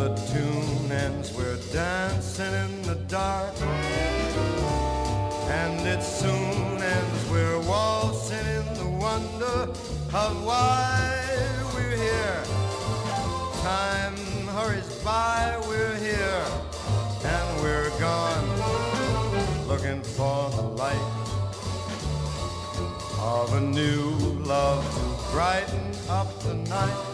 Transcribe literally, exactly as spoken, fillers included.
the tune ends, we're dancing in the dark. And it soon ends, we're waltzing in the wonder of why we're here. Time hurries by, we're here, and we're gone, looking for the light of a new love to brighten up the night.